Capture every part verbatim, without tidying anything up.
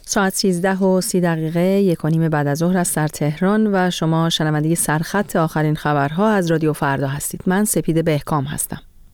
ساعت سیزده و سی دقیقه یک و نیم بعد از ظهر است در تهران و شما شنونده سرخط آخرین خبرها از رادیو فردا هستید. من سپید بهکام هستم.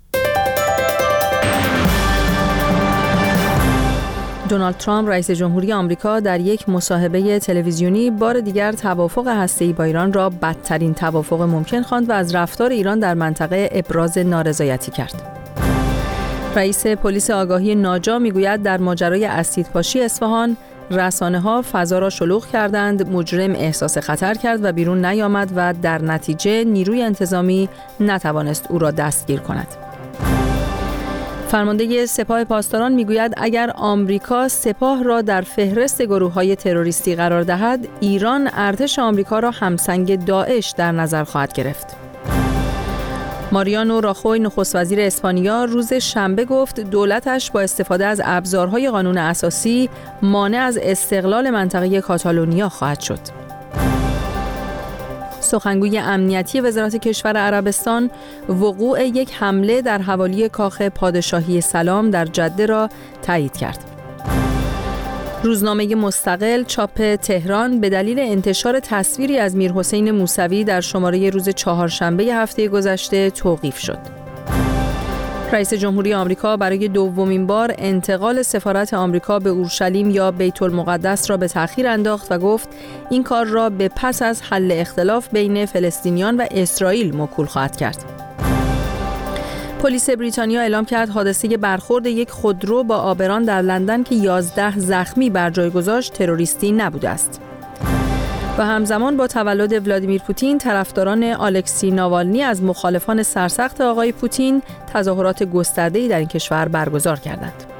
دونالد ترامپ رئیس جمهوری آمریکا در یک مصاحبه تلویزیونی بار دیگر توافق هسته‌ای با ایران را بدترین توافق ممکن خواند و از رفتار ایران در منطقه ابراز نارضایتی کرد. رئیس پلیس آگاهی ناجا میگوید در ماجرای اسیدپاشی اصفهان رسانه‌ها فضا را شلوغ کردند، مجرم احساس خطر کرد و بیرون نیامد و در نتیجه نیروی انتظامی نتوانست او را دستگیر کند. فرمانده سپاه پاسداران میگوید اگر آمریکا سپاه را در فهرست گروه‌های تروریستی قرار دهد، ایران ارتش آمریکا را همسنگ داعش در نظر خواهد گرفت. ماریانو راخوی نخست وزیر اسپانیا روز شنبه گفت دولتش با استفاده از ابزارهای قانون اساسی مانع از استقلال منطقه کاتالونیا خواهد شد. سخنگوی امنیتی وزارت کشور عربستان وقوع یک حمله در حوالی کاخ پادشاهی سلام در جده را تایید کرد. روزنامه مستقل چاپ تهران به دلیل انتشار تصویری از میرحسین موسوی در شماره روز چهارشنبه هفته گذشته توقیف شد. رئیس جمهوری آمریکا برای دومین بار انتقال سفارت آمریکا به اورشلیم یا بیت المقدس را به تأخیر انداخت و گفت این کار را به پس از حل اختلاف بین فلسطینیان و اسرائیل موکول خواهد کرد. پلیس بریتانیا اعلام کرد حادثه برخورد یک خودرو با عابران در لندن که یازده زخمی بر جای گذاشت تروریستی نبوده است. و همزمان با تولد ولادیمیر پوتین، طرفداران آلکسی ناوالنی از مخالفان سرسخت آقای پوتین تظاهرات گسترده‌ای در این کشور برگزار کردند.